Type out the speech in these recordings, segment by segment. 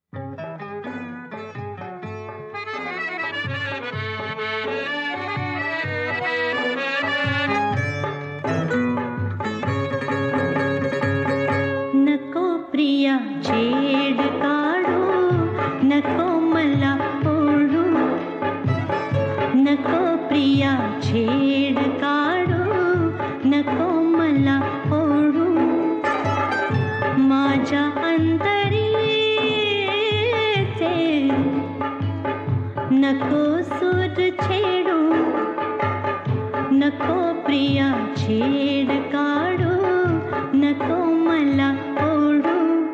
नको प्रिया छेड काढू, नको मला ओढू. नको प्रिया छेड काढू, नको मला ओढू. माझ्या अंतरीचे नको सूर छेडू. नको प्रिया छेड काढू, नको मला ओढू.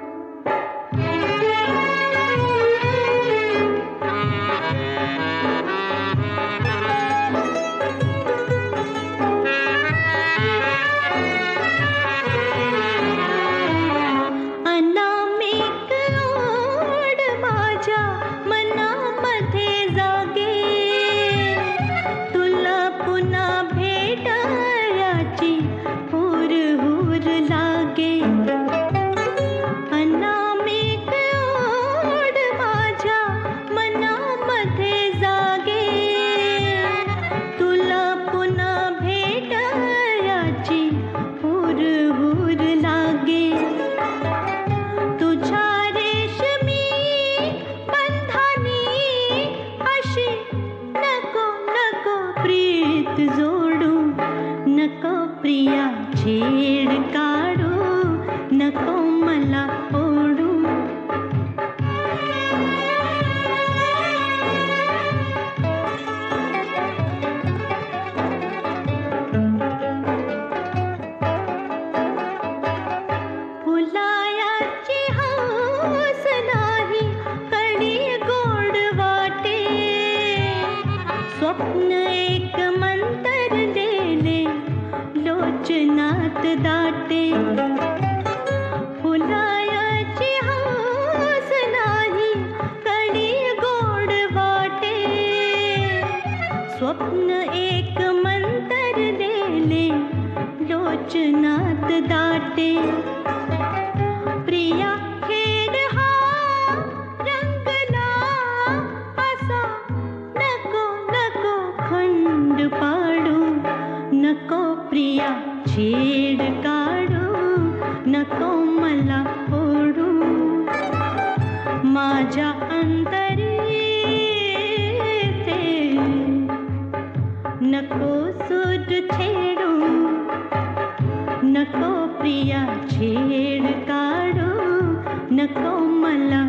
अनामिक ओढ माझ्या मनामध्ये जागे, तुला पुन्हा भेटायची हुरहुर लागे. अनामिक ओढ माझ्या मनामध्ये जागे, तुला पुन्हा भेटायची हुरहुर लागे. तुझ्या रेशमी बंधानी अशी नको नको प्रीत जोडू. नको प्रिया छेड काढू, नको मला ओढू. फुलायाची हौस नाही कडी गोड वाटे, स्वप्न एक मंतरलेले लोचनात दाटे. फुलायाची हौस नाही कडी गोड वाटे, स्वप्न एक मंतरलेले लोचनात दाटे. प्रिया खेळ हा रंगला असा नको नको खंड पाडू. नको प्रिया छेड काढू, नको मला ओढू. माझ्या अंतरीचे नको सूर छेडू. नको प्रिया छेड काढू, नको मला